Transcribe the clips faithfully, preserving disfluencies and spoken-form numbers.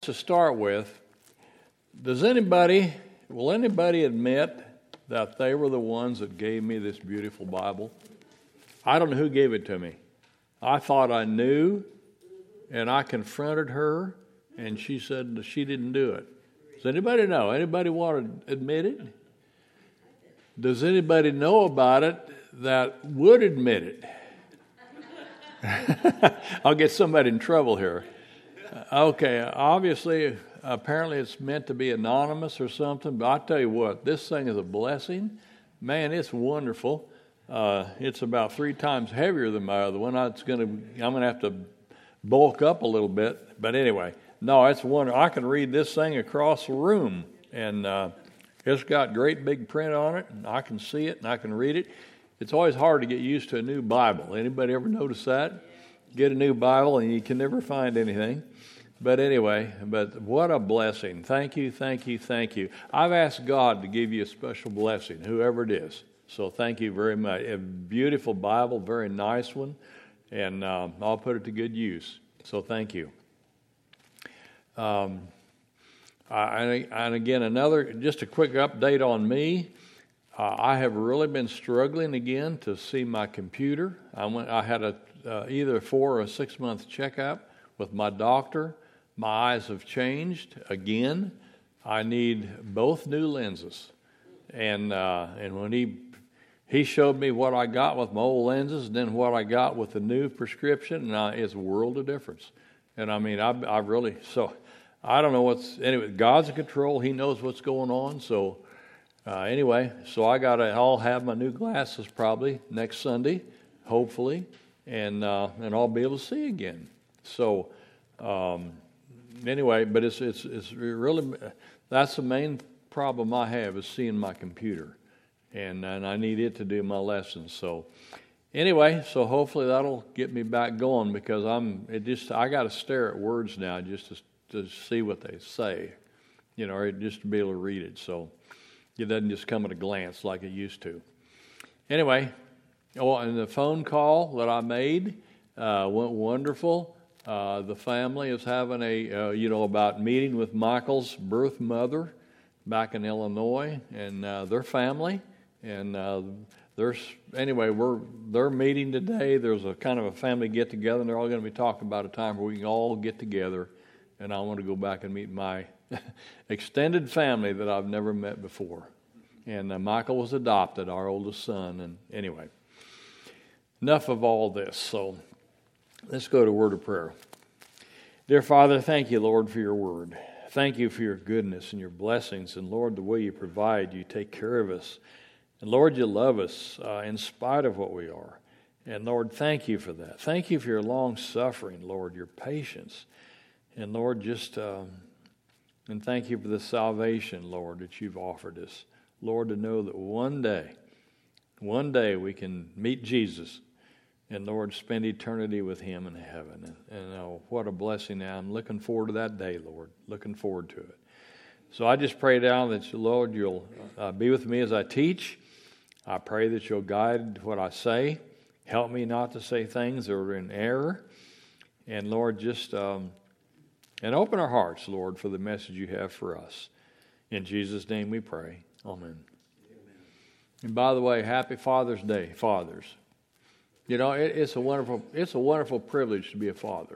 to start with, does anybody, will anybody admit that they were the ones that gave me this beautiful Bible? I don't know who gave it to me. I thought I knew, and I confronted her, and she said she didn't do it. Does anybody know? Anybody want to admit it? Does anybody know about it that would admit it? I'll get somebody in trouble here. Okay, obviously, apparently it's meant to be anonymous or something, but I tell you what, this thing is a blessing. Man, it's wonderful. Uh, it's about three times heavier than my other one. It's gonna, I'm going to have to bulk up a little bit, but anyway, no, it's wonderful. I can read this thing across the room, and uh, it's got great big print on it, and I can see it, and I can read it. It's always hard to get used to a new Bible. Anybody ever notice that? Get a new Bible, and you can never find anything. But anyway, but what a blessing. Thank you, thank you, thank you. I've asked God to give you a special blessing, whoever it is. So thank you very much. A beautiful Bible, very nice one, and uh, I'll put it to good use. So thank you. Um, I, and again, another, just a quick update on me. Uh, I have really been struggling again to see my computer. I went. I had a uh, either a four or a six month checkup with my doctor. My eyes have changed again. I need both new lenses, and uh, and when he he showed me what I got with my old lenses, and then what I got with the new prescription, and I, it's a world of difference. And I mean, I I really so I don't know what's anyway. God's in control. He knows what's going on. So. Uh, anyway, so I got to, I'll have my new glasses probably next Sunday, hopefully, and uh, and I'll be able to see again. So, um, anyway, but it's it's it's really, that's the main problem I have is seeing my computer, and and I need it to do my lessons. So, anyway, so hopefully that'll get me back going because I'm it just I got to stare at words now just to to see what they say, you know, or just to be able to read it. So. It doesn't just come at a glance like it used to. Anyway, oh, and the phone call that I made uh, went wonderful. Uh, the family is having a, uh, you know, about meeting with Michael's birth mother back in Illinois and uh, their family. And uh, there's, anyway, we're they're meeting today. There's a kind of a family get-together, and they're all going to be talking about a time where we can all get together. And I want to go back and meet my extended family that I've never met before. And uh, Michael was adopted, our oldest son. And anyway, enough of all this. So let's go to a word of prayer. Dear Father, thank you, Lord, for your word. Thank you for your goodness and your blessings. And Lord, the way you provide, you take care of us. And Lord, you love us uh, in spite of what we are. And Lord, thank you for that. Thank you for your long suffering, Lord, your patience. And Lord, just... Um, And thank you for the salvation, Lord, that you've offered us. Lord, to know that one day, one day we can meet Jesus and, Lord, spend eternity with him in heaven. And, and oh, what a blessing now. I'm looking forward to that day, Lord, looking forward to it. So I just pray now that, Lord, you'll uh, be with me as I teach. I pray that you'll guide what I say. Help me not to say things that are in error. And, Lord, just... Um, And open our hearts, Lord, for the message you have for us. In Jesus' name we pray. Amen. Amen. And by the way, happy Father's Day, fathers. You know, it, it's a wonderful, it's a wonderful privilege to be a father.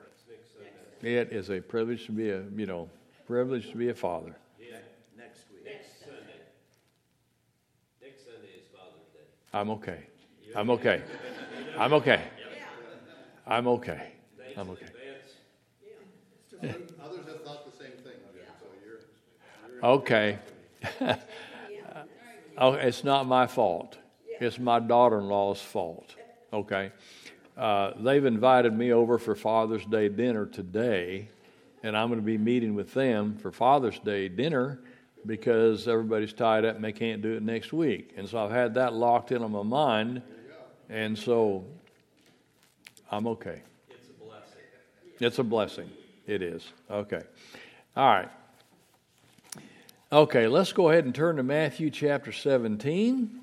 It is a privilege to be a, you know, privilege to be a father. Yeah, next week. Next Sunday. Next Sunday is Father's Day. I'm okay. I'm okay. I'm okay. I'm okay. I'm okay. Others have thought the same thing. So you're, you're okay. Oh, it's not my fault. It's my daughter-in-law's fault. Okay. Uh, they've invited me over for Father's Day dinner today, and I'm going to be meeting with them for Father's Day dinner because everybody's tied up and they can't do it next week. And so I've had that locked in on my mind, and so I'm okay. It's a blessing. It's a blessing. It is. Okay. All right. Okay, let's go ahead and turn to Matthew chapter seventeen.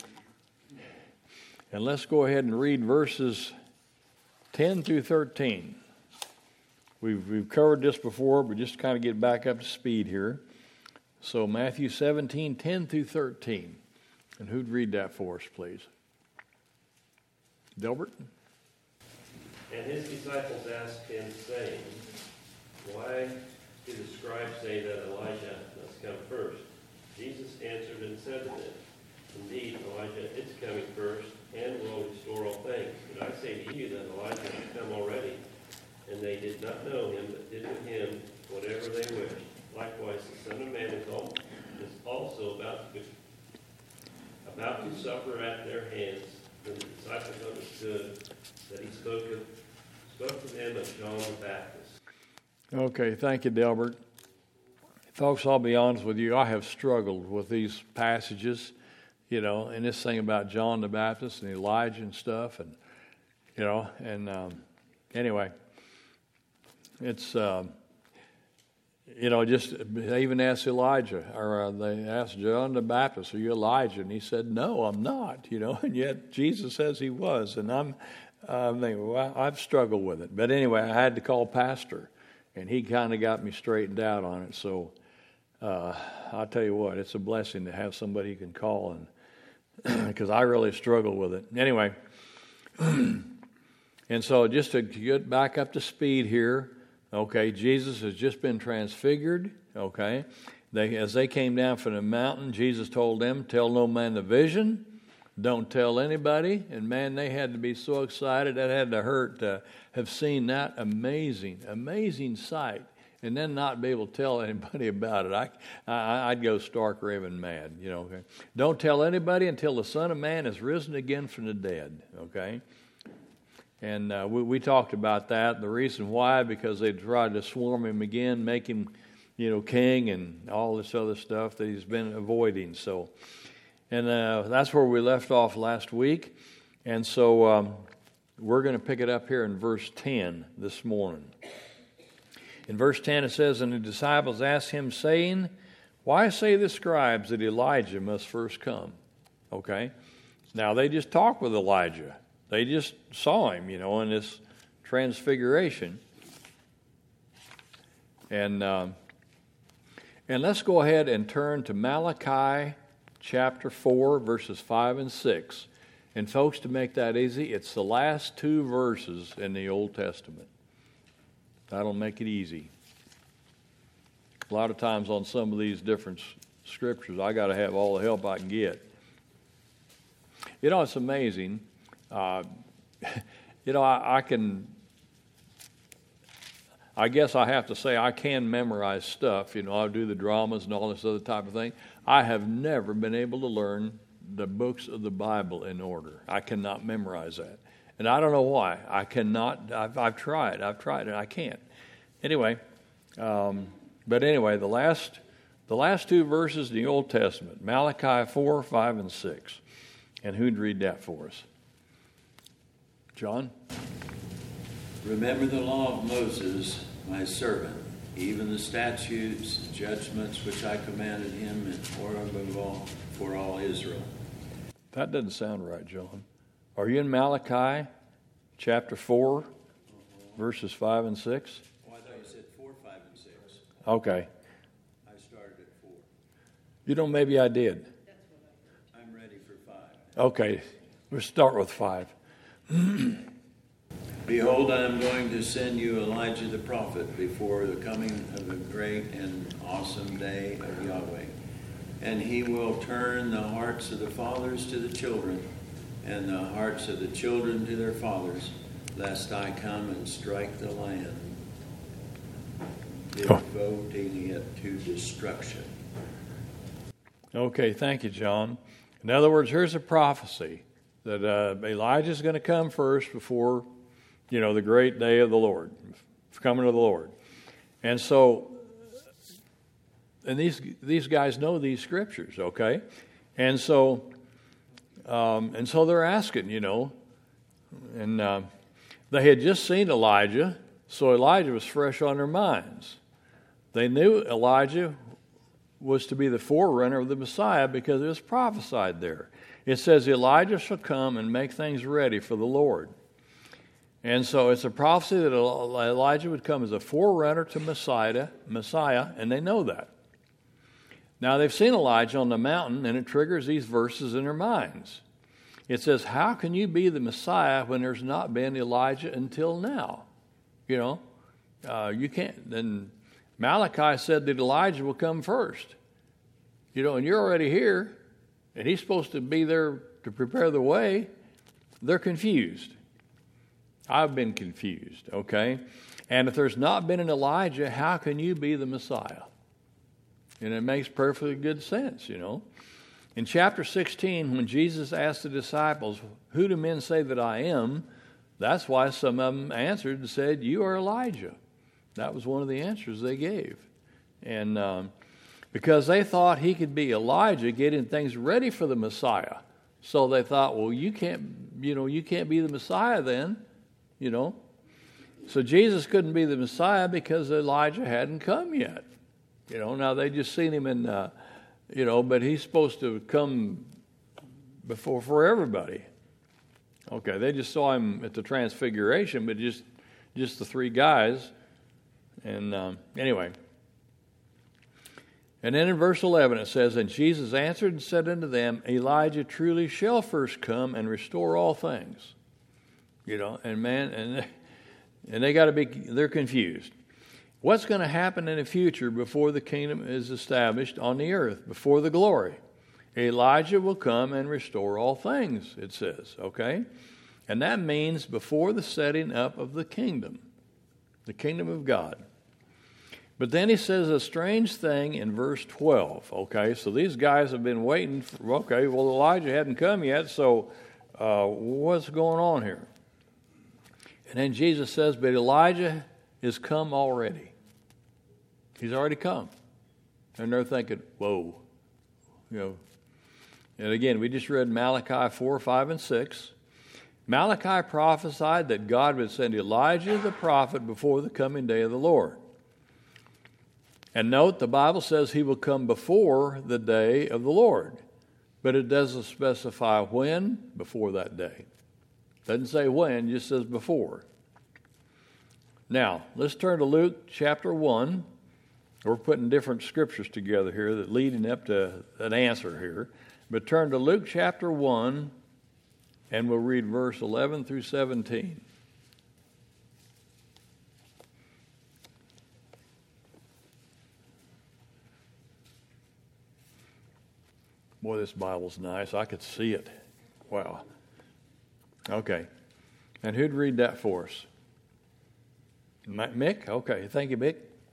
And let's go ahead and read verses ten through thirteen. we've we've covered this before, but just to kind of get back up to speed here. So Matthew seventeen, ten through thirteen. And who'd read that for us, please? Delbert? And his disciples asked him, saying, Why do the scribes say that Elijah must come first? Jesus answered and said to them, Indeed, Elijah is coming first, and will restore all things. But I say to you that Elijah has come already, and they did not know him, but did to him whatever they wished. Likewise, the Son of Man is also about to, about to suffer at their hands. Then the disciples understood that he spoke of, spoke to them of John the Baptist. Okay, thank you, Delbert. Folks, I'll be honest with you, I have struggled with these passages, you know, and this thing about John the Baptist and Elijah and stuff, and, you know, and um, anyway, it's, um, you know, just, they even asked Elijah, or uh, they asked John the Baptist, are you Elijah? And he said, no, I'm not, you know, and yet Jesus says he was, and I'm, I'm thinking, well, I've struggled with it. But anyway, I had to call Pastor, and he kind of got me straightened out on it, so uh, I'll tell you what, it's a blessing to have somebody you can call, and because I really struggle with it. Anyway, and so just to get back up to speed here, okay, Jesus has just been transfigured, okay. They, as they came down from the mountain, Jesus told them, tell no man the vision, don't tell anybody. And man, they had to be so excited, that had to hurt to have seen that amazing, amazing sight, and then not be able to tell anybody about it. I, I, I'd go stark raving mad, you know. Okay? Don't tell anybody until the Son of Man is risen again from the dead, okay. And uh, we, we talked about that. The reason why, because they tried to swarm him again, make him, you know, king and all this other stuff that he's been avoiding. So, and uh, that's where we left off last week. And so um, we're going to pick it up here in verse ten this morning. In verse ten it says, and the disciples asked him, saying, why say the scribes that Elijah must first come? Okay. Now they just talked with Elijah. They just saw him, you know, in this transfiguration. And um, and let's go ahead and turn to Malachi chapter four, verses five and six. And folks, to make that easy, it's the last two verses in the Old Testament. That'll make it easy. A lot of times on some of these different scriptures, I got to have all the help I can get. You know, it's amazing. Uh, you know, I, I can, I guess I have to say I can memorize stuff. You know, I do the dramas and all this other type of thing. I have never been able to learn the books of the Bible in order. I cannot memorize that. And I don't know why. I cannot, I've, I've tried, I've tried, and I can't. Anyway, um, but anyway, the last, the last two verses in the Old Testament, Malachi four, five, and six. And who'd read that for us? John? Remember the law of Moses, my servant, even the statutes and judgments which I commanded him in Horeb for all Israel. That doesn't sound right, John. Are you in Malachi chapter four, verses five and six? Oh, I thought you said four, five, and six. Okay. I started at four. You know, maybe I did. I'm ready for five. Okay, we'll start with five. Behold, I am going to send you Elijah the prophet before the coming of the great and awesome day of Yahweh. And he will turn the hearts of the fathers to the children, and the hearts of the children to their fathers, lest I come and strike the land, devoting it to destruction. Okay, thank you, John. In other words, here's a prophecy that uh, Elijah's going to come first before, you know, the great day of the Lord, coming of the Lord. And so, and these these guys know these scriptures, okay? And so, um, and so they're asking, you know, and uh, they had just seen Elijah, so Elijah was fresh on their minds. They knew Elijah was to be the forerunner of the Messiah because it was prophesied there. It says Elijah shall come and make things ready for the Lord. And so it's a prophecy that Elijah would come as a forerunner to Messiah, Messiah, and they know that. Now, they've seen Elijah on the mountain, and it triggers these verses in their minds. It says, how can you be the Messiah when there's not been Elijah until now? You know, uh, you can't. Then Malachi said that Elijah will come first. You know, and you're already here, and he's supposed to be there to prepare the way. They're confused. I've been confused, okay? And if there's not been an Elijah, how can you be the Messiah? And it makes perfectly good sense, you know. In chapter sixteen, when Jesus asked the disciples, who do men say that I am? That's why some of them answered and said, you are Elijah. That was one of the answers they gave. And um, because they thought he could be Elijah getting things ready for the Messiah. So they thought, well, you can't, you know, you can't be the Messiah then, you know. So Jesus couldn't be the Messiah because Elijah hadn't come yet. You know, now they just seen him in, uh, you know, but he's supposed to come before for everybody. Okay, they just saw him at the Transfiguration, but just just the three guys. And um, anyway. And then in verse eleven it says, and Jesus answered and said unto them, Elijah truly shall first come and restore all things. You know, and man, and and they got to be, they're confused. What's going to happen in the future before the kingdom is established on the earth, before the glory? Elijah will come and restore all things, it says, okay? And that means before the setting up of the kingdom, the kingdom of God. But then he says a strange thing in verse twelve, okay? So these guys have been waiting, for, okay, well, Elijah hadn't come yet, so uh, what's going on here? And then Jesus says, but Elijah is come already. He's already come. And they're thinking, whoa. You know. And again, we just read Malachi four, five, and six. Malachi prophesied that God would send Elijah the prophet before the coming day of the Lord. And note, the Bible says he will come before the day of the Lord. But it doesn't specify when before that day. Doesn't say when, just says before. Now, let's turn to Luke chapter one. We're putting different scriptures together here that leading up to an answer here. But turn to Luke chapter one, and we'll read verse eleven through seventeen. Boy, this Bible's nice. I could see it. Wow. Okay. And who'd read that for us? Mick? Okay. Thank you, Mick.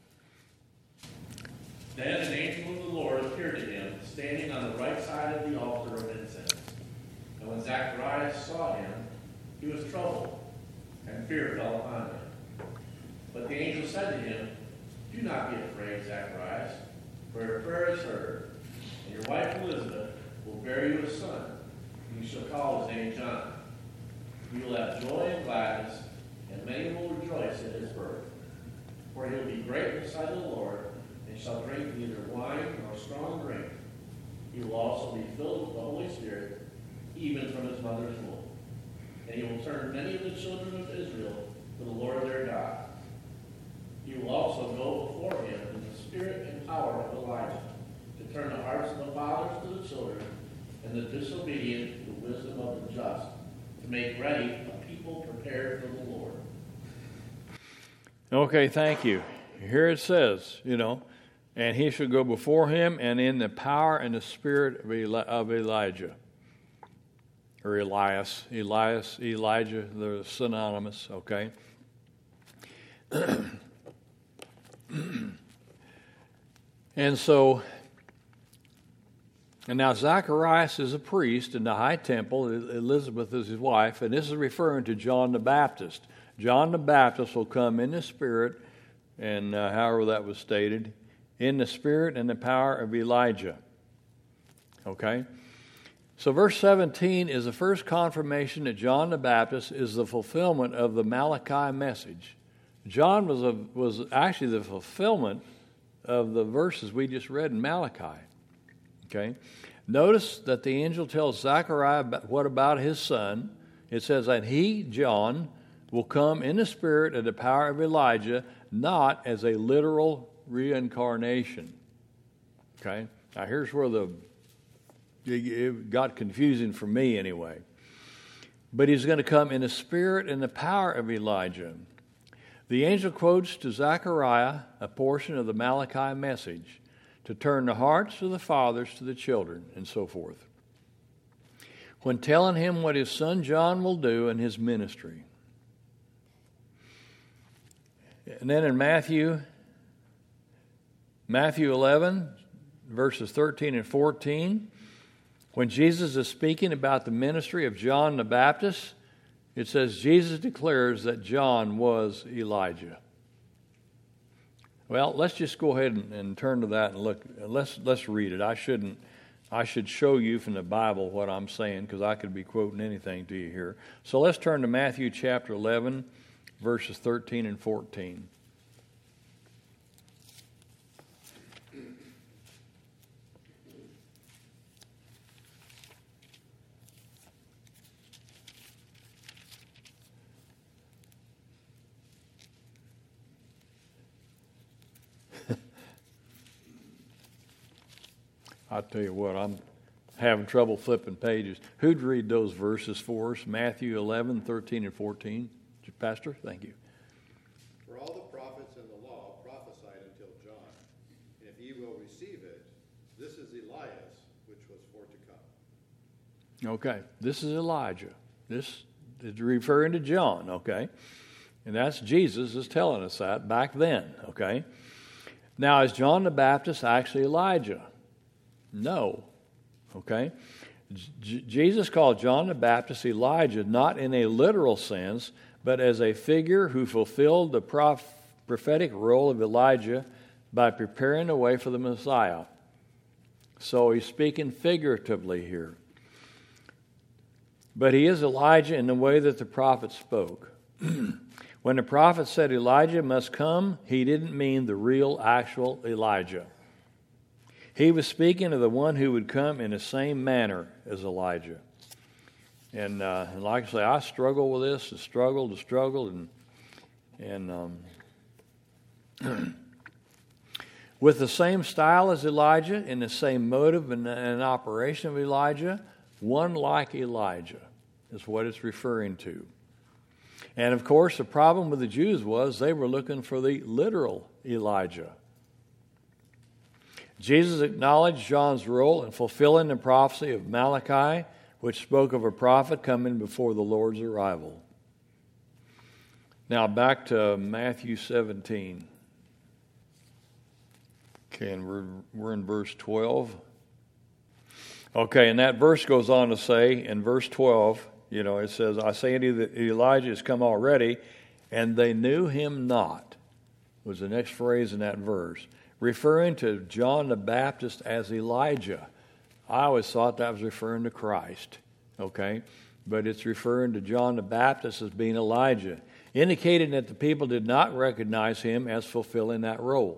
Then an angel of the Lord appeared to him, standing on the right side of the altar of incense. And when Zacharias saw him, he was troubled, and fear fell upon him. But the angel said to him, do not be afraid, Zacharias, for your prayer is heard, and your wife Elizabeth will bear you a son, and you shall call his name John. You will have joy and gladness, and many will rejoice at his birth. For he will be great in the sight of the Lord, and shall drink neither wine nor strong drink. He will also be filled with the Holy Spirit, even from his mother's womb. And he will turn many of the children of Israel to the Lord their God. He will also go before him in the spirit and power of Elijah, to turn the hearts of the fathers to the children, and the disobedient to the wisdom of the just, to make ready a people prepared for the Lord. Okay, thank you. Here it says, you know, and he shall go before him and in the power and the spirit of, Eli- of Elijah. Or Elias. Elias, Elijah, they're synonymous, okay? And so, and now Zacharias is a priest in the high temple. Elizabeth is his wife, and this is referring to John the Baptist. John the Baptist will come in the spirit, and uh, however that was stated, in the spirit and the power of Elijah. Okay? So verse seventeen is the first confirmation that John the Baptist is the fulfillment of the Malachi message. John was a, was actually the fulfillment of the verses we just read in Malachi. Okay? Notice that the angel tells Zechariah what about his son. It says that he, John, will come in the spirit and the power of Elijah, not as a literal reincarnation. Okay? Now here's where the it got confusing for me anyway. But he's going to come in the spirit and the power of Elijah. The angel quotes to Zechariah a portion of the Malachi message to turn the hearts of the fathers to the children and so forth, when telling him what his son John will do in his ministry. And then in Matthew, Matthew eleven, verses thirteen and fourteen, when Jesus is speaking about the ministry of John the Baptist, it says Jesus declares that John was Elijah. Well, let's just go ahead and, and turn to that and look. Let's let's read it. I shouldn't. I should show you from the Bible what I'm saying, because I could be quoting anything to you here. So let's turn to Matthew chapter eleven, verses thirteen and fourteen. I'll tell you what, I'm having trouble flipping pages. Who'd read those verses for us? Matthew eleven, thirteen, and fourteen. Pastor, thank you. For all the prophets and the law prophesied until John. And if ye will receive it, this is Elias, which was for to come. Okay, this is Elijah. This is referring to John, okay? And that's Jesus is telling us that back then, okay? Now, is John the Baptist actually Elijah? No. Okay? J- Jesus called John the Baptist Elijah not in a literal sense, but as a figure who fulfilled the prof- prophetic role of Elijah by preparing the way for the Messiah. So he's speaking figuratively here. But he is Elijah in the way that the prophet spoke. When the prophet said Elijah must come, he didn't mean the real, actual Elijah. He was speaking of the one who would come in the same manner as Elijah. And, uh, and like I say, I struggle with this, and struggled and struggled, and and um, with the same style as Elijah, in the same motive and, and operation of Elijah, one like Elijah is what it's referring to. And of course, the problem with the Jews was they were looking for the literal Elijah. Jesus acknowledged John's role in fulfilling the prophecy of Malachi, which spoke of a prophet coming before the Lord's arrival. Now back to Matthew seventeen. Okay, and we're, we're in verse twelve. Okay, and that verse goes on to say, in verse twelve, you know, it says, I say unto you that Elijah has come already, and they knew him not, was the next phrase in that verse, referring to John the Baptist as Elijah. I always thought that was referring to Christ, okay? But it's referring to John the Baptist as being Elijah, indicating that the people did not recognize him as fulfilling that role.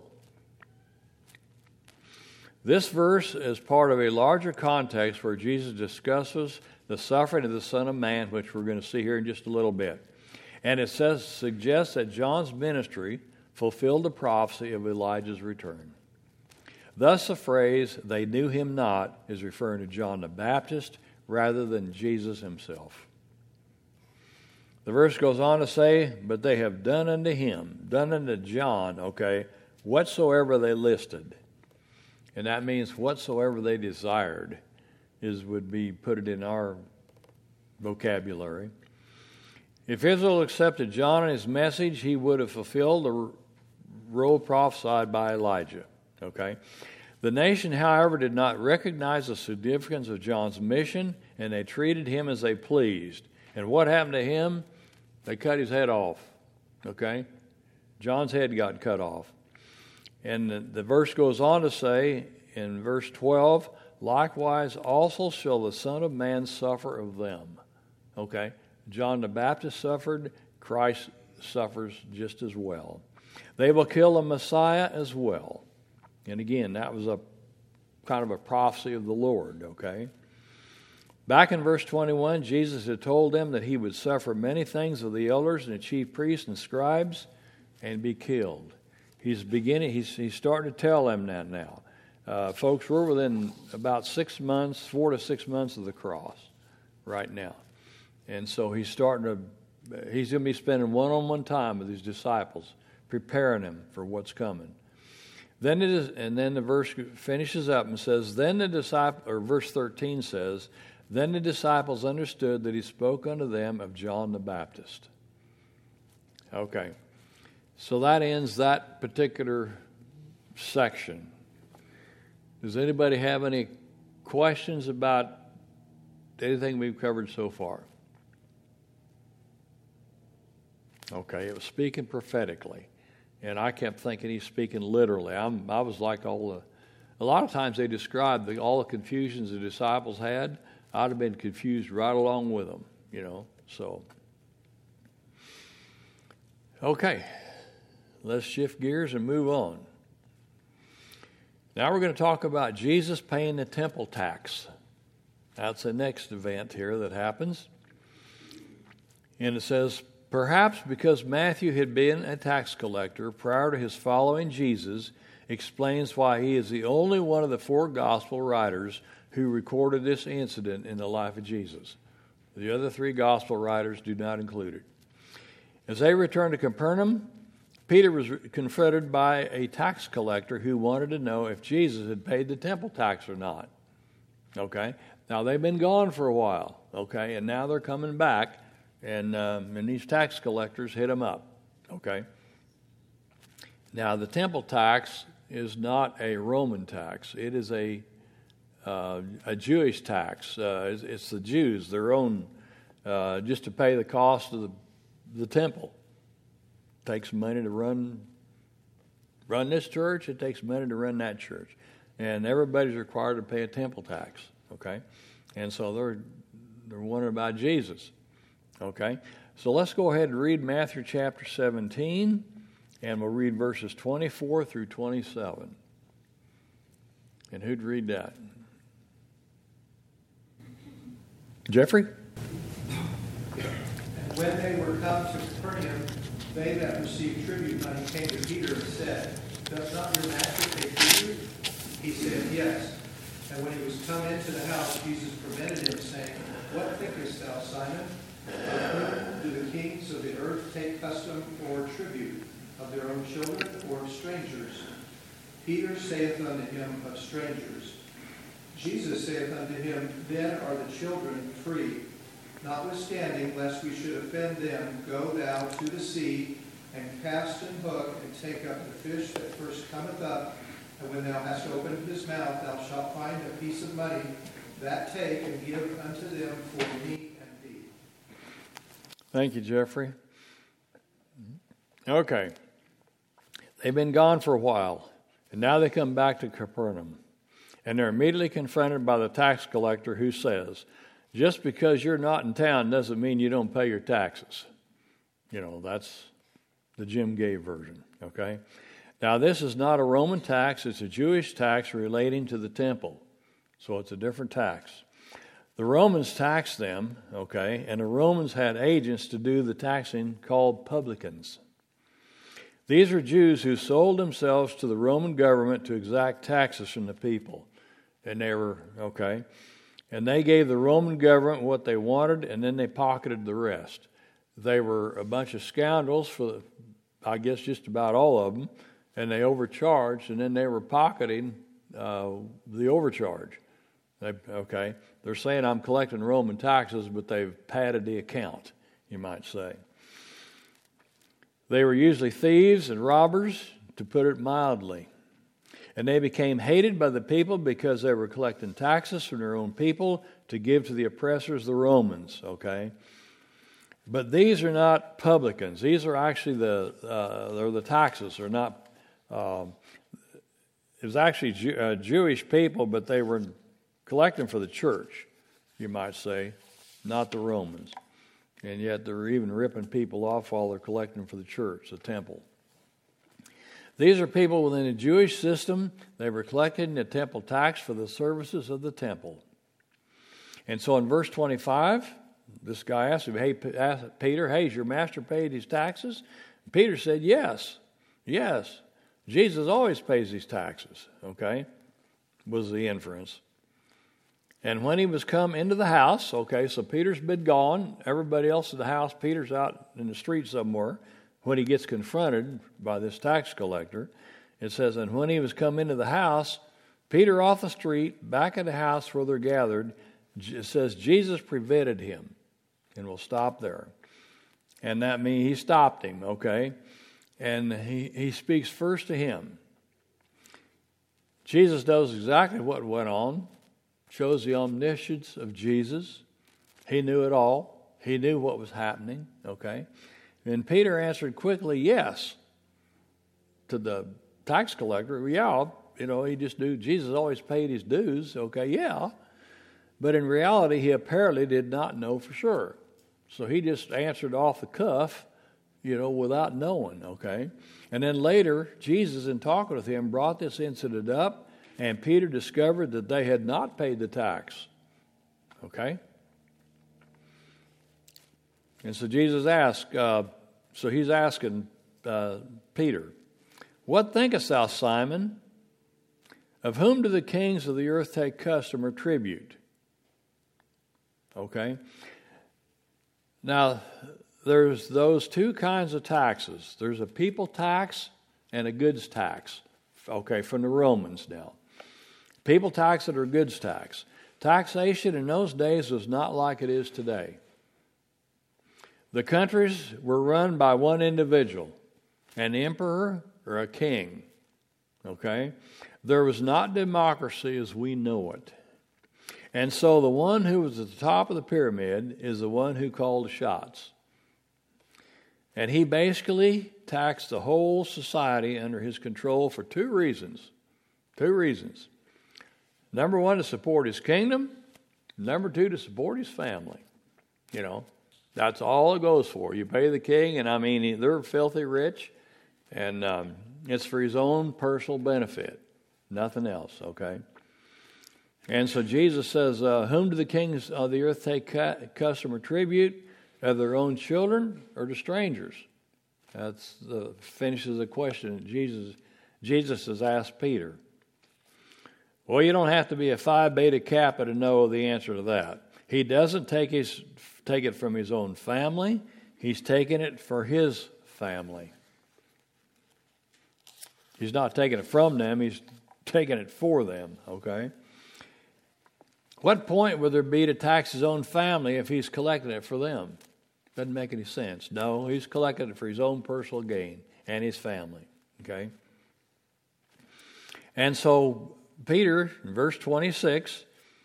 This verse is part of a larger context where Jesus discusses the suffering of the Son of Man, which we're going to see here in just a little bit. And it says suggests that John's ministry fulfilled the prophecy of Elijah's return. Thus the phrase, they knew him not, is referring to John the Baptist rather than Jesus himself. The verse goes on to say, but they have done unto him, done unto John, okay, whatsoever they listed. And that means whatsoever they desired is would be put it in our vocabulary. If Israel accepted John and his message, he would have fulfilled the role prophesied by Elijah. Okay? The nation, however, did not recognize the significance of John's mission, and they treated him as they pleased. And what happened to him? They cut his head off. Okay? John's head got cut off. And the, the verse goes on to say in verse twelve, likewise also shall the Son of Man suffer of them. Okay? John the Baptist suffered, Christ suffers just as well. They will kill the Messiah as well. And again, that was a kind of a prophecy of the Lord, okay? Back in verse twenty-one, Jesus had told them that he would suffer many things of the elders and the chief priests and scribes and be killed. He's beginning. He's, he's starting to tell them that now. Uh, folks, we're within about six months, four to six months of the cross right now. And so he's starting to, he's going to be spending one-on-one time with his disciples, preparing them for what's coming. Then it is, and then the verse finishes up and says, then the disciple, or verse thirteen says, then the disciples understood that he spoke unto them of John the Baptist. Okay. So that ends that particular section. Does anybody have any questions about anything we've covered so far? Okay, it was speaking prophetically. And I kept thinking he's speaking literally. I'm, I was like all the... A lot of times they describe the, all the confusions the disciples had. I'd have been confused right along with them, you know. So, okay. Let's shift gears and move on. Now we're going to talk about Jesus paying the temple tax. That's the next event here that happens. And it says, perhaps because Matthew had been a tax collector prior to his following Jesus, explains why he is the only one of the four gospel writers who recorded this incident in the life of Jesus. The other three gospel writers do not include it. As they returned to Capernaum, Peter was confronted by a tax collector who wanted to know if Jesus had paid the temple tax or not. Okay? Now, they've been gone for a while, okay? And now they're coming back, and, um, and these tax collectors hit them up, okay? Now, the temple tax is not a Roman tax. It is a uh, a Jewish tax. Uh, it's, it's the Jews, their own, uh, just to pay the cost of the, the temple. Takes money to run run this church. It takes money to run that church, and everybody's required to pay a temple tax. Okay, and so they're they're wondering about Jesus. Okay, so let's go ahead and read Matthew chapter seventeen, and we'll read verses twenty-four through twenty-seven. And who'd read that? Jeffrey? And when they were come to Capernaum, they that received tribute money came to Peter and said, does not your master pay tribute? He said, yes. And when he was come into the house, Jesus prevented him, saying, what thinkest thou, Simon? Of whom do the kings of the earth take custom or tribute? Of their own children or of strangers? Peter saith unto him, of strangers. Jesus saith unto him, then are the children free. Notwithstanding, lest we should offend them, go thou to the sea, and cast an hook, and take up the fish that first cometh up, and when thou hast opened his mouth, thou shalt find a piece of money. That take, and give unto them for meat and thee. Thank you, Jeffrey. Okay. They've been gone for a while, and now they come back to Capernaum. And they're immediately confronted by the tax collector who says, just because you're not in town doesn't mean you don't pay your taxes. You know, that's the Jim Gay version, okay? Now, this is not a Roman tax. It's a Jewish tax relating to the temple. So it's a different tax. The Romans taxed them, okay, and the Romans had agents to do the taxing called publicans. These are Jews who sold themselves to the Roman government to exact taxes from the people. And they were, okay, and they gave the Roman government what they wanted, and then they pocketed the rest. They were a bunch of scoundrels for, I guess, just about all of them, and they overcharged, and then they were pocketing uh, the overcharge. They, okay, they're saying I'm collecting Roman taxes, but they've padded the account, you might say. They were usually thieves and robbers, to put it mildly. And they became hated by the people because they were collecting taxes from their own people to give to the oppressors, the Romans, okay? But these are not publicans. These are actually the, uh, they're the taxes. They're not, um, it was actually Jew, uh, Jewish people, but they were collecting for the church, you might say, not the Romans. And yet they're even ripping people off while they're collecting for the church, the temple. These are people within the Jewish system. They were collecting the temple tax for the services of the temple. And so in verse twenty-five, this guy asked him, hey, asked Peter, hey, has your master paid his taxes? And Peter said, yes, yes. Jesus always pays his taxes, okay, was the inference. And when he was come into the house, okay, so Peter's been gone. Everybody else in the house, Peter's out in the street somewhere. When he gets confronted by this tax collector, it says, and when he was come into the house, Peter off the street, back at the house where they're gathered, it says Jesus prevented him. And we'll stop there. And that means he stopped him, okay? And he, he speaks first to him. Jesus knows exactly what went on. Shows the omniscience of Jesus. He knew it all. He knew what was happening, okay? And Peter answered quickly, yes, to the tax collector. Yeah, you know, he just knew Jesus always paid his dues, okay, yeah. But in reality, he apparently did not know for sure. So he just answered off the cuff, you know, without knowing, okay? And then later, Jesus, in talking with him, brought this incident up, and Peter discovered that they had not paid the tax, okay? And so Jesus asked, uh, so he's asking uh, Peter, what thinkest thou, Simon? Of whom do the kings of the earth take custom or tribute? Okay? Now, there's those two kinds of taxes. There's a people tax and a goods tax. Okay, from the Romans now. People tax and a goods tax. Taxation in those days was not like it is today. The countries were run by one individual, an emperor or a king. Okay? There was not democracy as we know it. And so the one who was at the top of the pyramid is the one who called the shots. And he basically taxed the whole society under his control for two reasons. Two reasons. Number one, to support his kingdom. Number two, to support his family. You know, that's all it goes for. You pay the king, and I mean, they're filthy rich, and um, it's for his own personal benefit. Nothing else, okay? And so Jesus says, uh, whom do the kings of the earth take custom or tribute? Of their own children or to strangers? That's the finishes the question that Jesus, Jesus has asked Peter. Well, you don't have to be a Phi Beta Kappa to know the answer to that. He doesn't take his take it from his own family. He's taking it for his family. He's not taking it from them. He's taking it for them, okay? What point would there be to tax his own family if he's collecting it for them? Doesn't make any sense. No, he's collecting it for his own personal gain and his family. Okay? And so Peter, in verse twenty-six,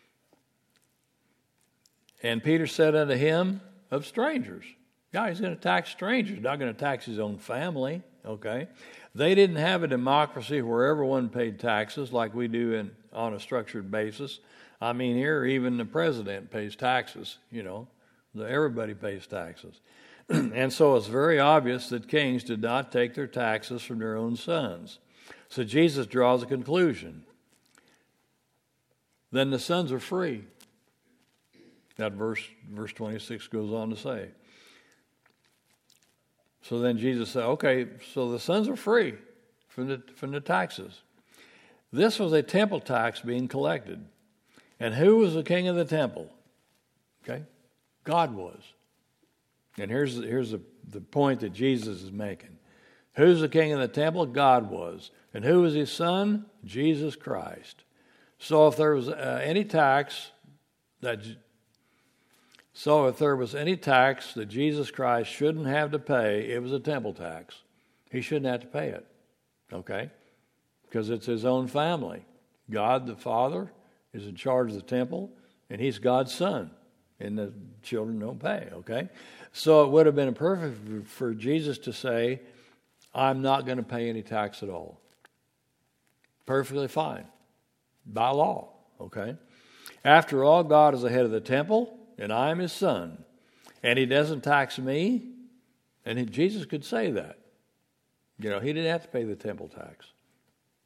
and Peter said unto him, of strangers. Yeah, he's going to tax strangers, not going to tax his own family. Okay? They didn't have a democracy where everyone paid taxes like we do in on a structured basis. I mean, here, even the president pays taxes, you know. Everybody pays taxes. And so it's very obvious that kings did not take their taxes from their own sons. So Jesus draws a conclusion. Then the sons are free. That verse, verse twenty-six goes on to say. So then Jesus said, okay, so the sons are free from the, from the taxes. This was a temple tax being collected. And who was the king of the temple? Okay? God was. And here's, here's the, the point that Jesus is making. Who's the king of the temple? God was. And who was his son? Jesus Christ. So if there was uh, any tax that so if there was any tax that Jesus Christ shouldn't have to pay, it was a temple tax. He shouldn't have to pay it. Okay? Because it's his own family. God the Father is in charge of the temple, and he's God's son, and the children don't pay, okay? So it would have been perfect for Jesus to say, I'm not going to pay any tax at all. Perfectly fine. By law, okay? After all, God is the head of the temple, and I am his son, and he doesn't tax me, and he, Jesus could say that. You know, he didn't have to pay the temple tax.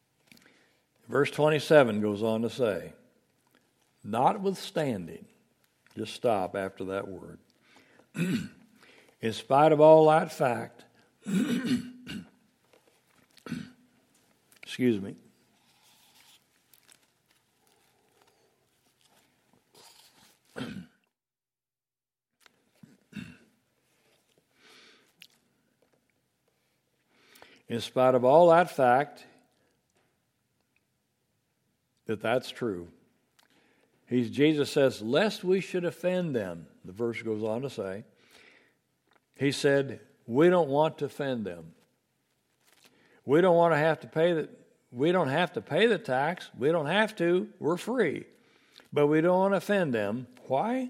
Verse twenty-seven goes on to say, notwithstanding, Just stop after that word. In spite of all that fact, excuse me, in spite of all that fact, that that's true. He's, Jesus says, lest we should offend them, the verse goes on to say. He said, we don't want to offend them. We don't want to have to pay the, we don't have to pay the tax. We don't have to. We're free. But we don't want to offend them. Why?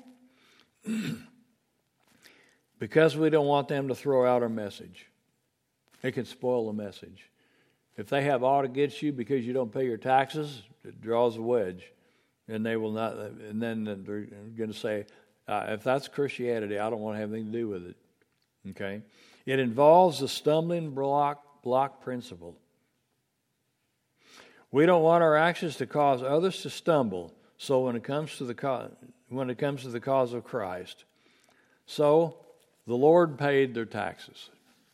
Because we don't want them to throw out our message. It can spoil the message. If they have aught against you because you don't pay your taxes, it draws a wedge. And they will not, and then they're going to say, uh, if that's Christianity, I don't want to have anything to do with it. Okay? It involves the stumbling block, block principle. We don't want our actions to cause others to stumble. So when it comes to the co- when it comes to the cause of Christ, so the Lord paid their taxes.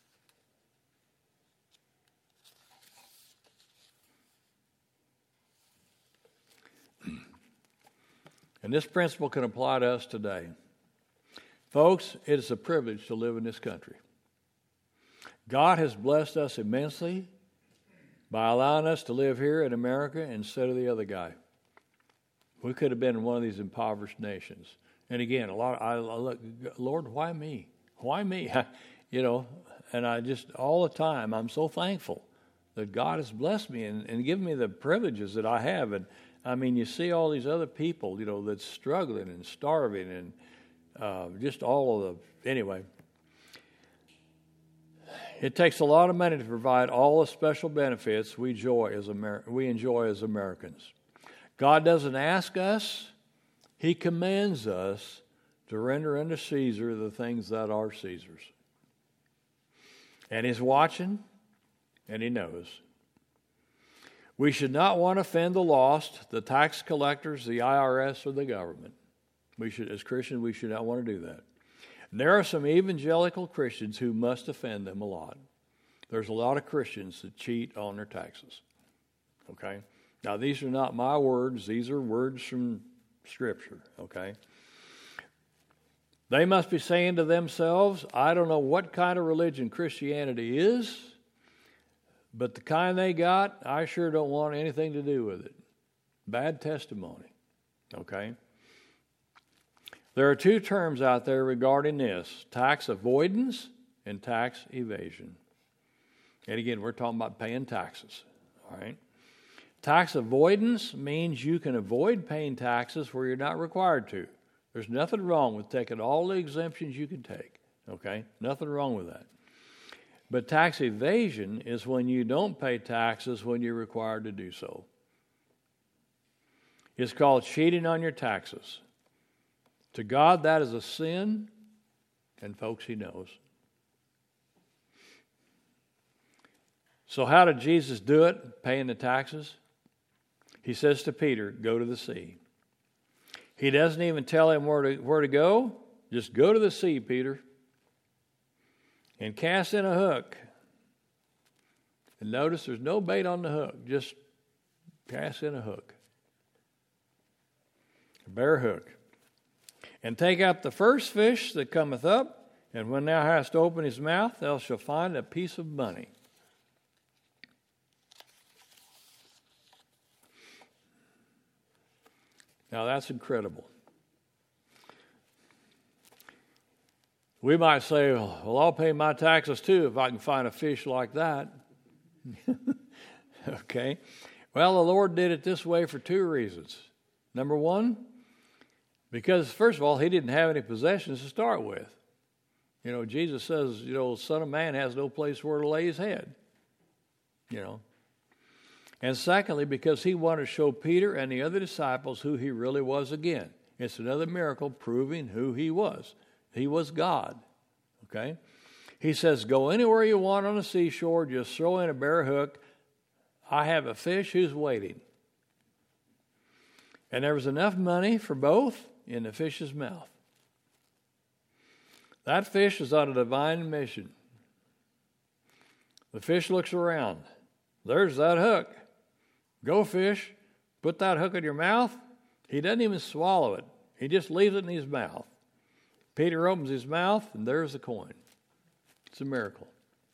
And this principle can apply to us today. Folks, it is a privilege to live in this country. God has blessed us immensely by allowing us to live here in America instead of the other guy. We could have been in one of these impoverished nations. And again, a lot. Of, I, I look, Lord, why me? Why me? You know, and I just all the time I'm so thankful that God has blessed me and, and given me the privileges that I have. And I mean, you see all these other people, you know, that's struggling and starving and uh, just all of the, anyway. It takes a lot of money to provide all the special benefits we enjoy as, Amer- we enjoy as Americans. God doesn't ask us, He commands us to render unto Caesar the things that are Caesar's. And He's watching, and He knows. We should not want to offend the lost, the tax collectors, the I R S, or the government. We should, as Christians, we should not want to do that. And there are some evangelical Christians who must offend them a lot. There's a lot of Christians that cheat on their taxes. Okay? Now, these are not my words. These are words from Scripture. Okay? They must be saying to themselves, I don't know what kind of religion Christianity is, but the kind they got, I sure don't want anything to do with it. Bad testimony. Okay? There are two terms out there regarding this, tax avoidance and tax evasion. And again, we're talking about paying taxes. All right? Tax avoidance means you can avoid paying taxes where you're not required to. There's nothing wrong with taking all the exemptions you can take. Okay? Nothing wrong with that. But tax evasion is when you don't pay taxes when you're required to do so. It's called cheating on your taxes. To God, that is a sin, and folks, He knows. So how did Jesus do it, paying the taxes? He says to Peter, go to the sea. He doesn't even tell him where to, where to go. Just go to the sea, Peter, and cast in a hook. And notice there's no bait on the hook. Just cast in a hook. A bare hook. And take out the first fish that cometh up, and when thou hast opened his mouth, thou shalt find a piece of money. Now that's incredible. We might say, well, I'll pay my taxes too if I can find a fish like that. Okay. Well, the Lord did it this way for two reasons. Number one, because first of all, He didn't have any possessions to start with. You know, Jesus says, you know, the Son of Man has no place where to lay His head. You know. And secondly, because He wanted to show Peter and the other disciples who He really was again. It's another miracle proving who He was. He was God. Okay? He says, go anywhere you want on the seashore, just throw in a bare hook. I have a fish who's waiting. And there was enough money for both in the fish's mouth. That fish is on a divine mission. The fish looks around. There's that hook. Go, fish. Put that hook in your mouth. He doesn't even swallow it. He just leaves it in his mouth. Peter opens his mouth, and there's the coin. It's a miracle.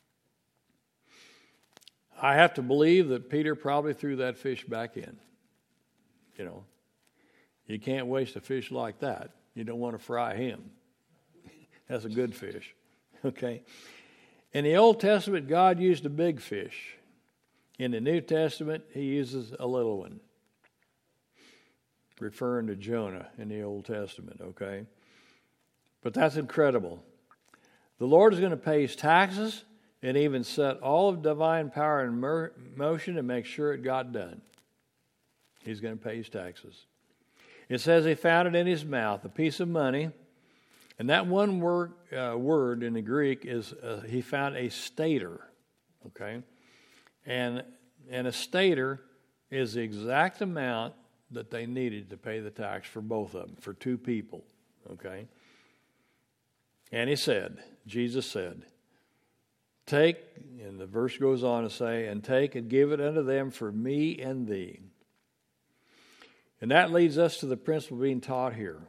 I have to believe that Peter probably threw that fish back in. You know, you can't waste a fish like that. You don't want to fry him. That's a good fish. Okay? In the Old Testament, God used a big fish. In the New Testament, he uses a little one. Referring to Jonah in the Old Testament, okay? But that's incredible. The Lord is going to pay his taxes and even set all of divine power in mer- motion to make sure it got done. He's going to pay his taxes. It says he found it in his mouth, a piece of money. And that one word, uh, word in the Greek is uh, he found a stater, okay? And, and a stater is the exact amount that they needed to pay the tax for both of them, for two people, okay? And he said, Jesus said, take, and the verse goes on to say, and take and give it unto them for me and thee. And that leads us to the principle being taught here.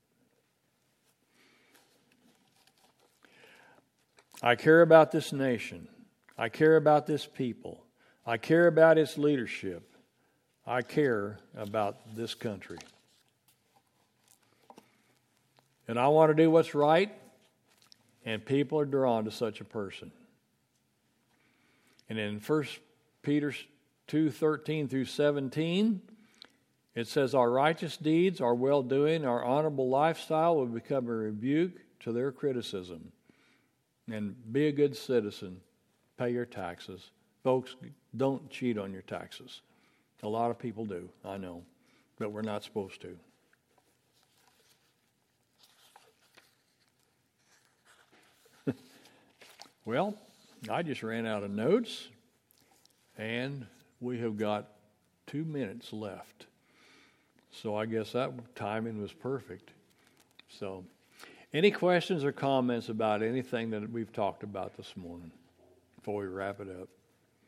I care about this nation. I care about this people. I care about its leadership. I care about this country. And I want to do what's right, and people are drawn to such a person. And in First Peter two thirteen through seventeen, it says, our righteous deeds, our well-doing, our honorable lifestyle will become a rebuke to their criticism. And be a good citizen. Pay your taxes. Folks, don't cheat on your taxes. A lot of people do, I know, but we're not supposed to. Well, I just ran out of notes, and we have got two minutes left. So I guess that timing was perfect. So, any questions or comments about anything that we've talked about this morning before we wrap it up?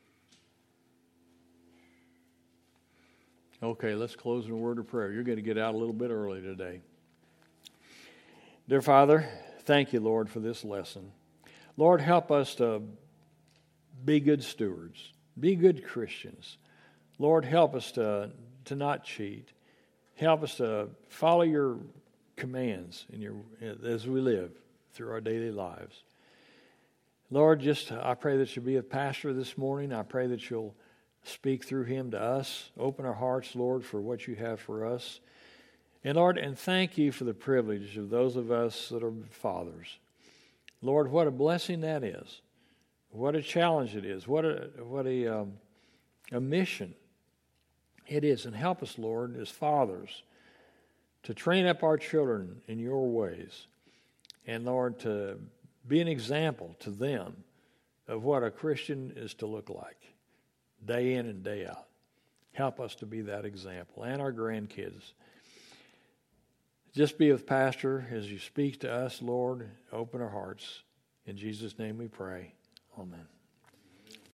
Okay, let's close in a word of prayer. You're going to get out a little bit early today. Dear Father, thank you, Lord, for this lesson. Lord, help us to be good stewards, be good Christians. Lord, help us to, to not cheat. Help us to follow your commands in your as we live through our daily lives. Lord, just I pray that you'll be a pastor this morning. I pray that you'll speak through him to us. Open our hearts, Lord, for what you have for us. And Lord, and thank you for the privilege of those of us that are fathers. Lord, what a blessing that is. What a challenge it is. What a what a um, a mission it is. And help us, Lord, as fathers, to train up our children in your ways. And Lord, to be an example to them of what a Christian is to look like, day in and day out. Help us to be that example, and our grandkids. Just be with Pastor as you speak to us, Lord. Open our hearts. In Jesus' name we pray. Amen.